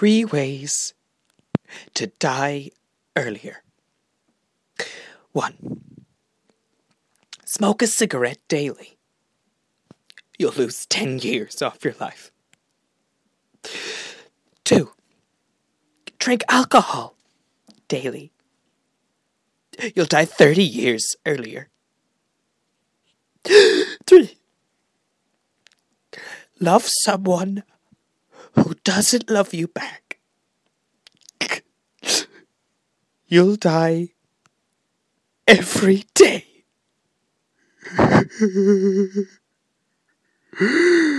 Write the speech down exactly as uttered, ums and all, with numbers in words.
three ways to die earlier. One, smoke a cigarette daily. You'll lose ten years off your life. Two, drink alcohol daily. You'll die thirty years earlier. Three, love someone who doesn't love you back. You'll die every day.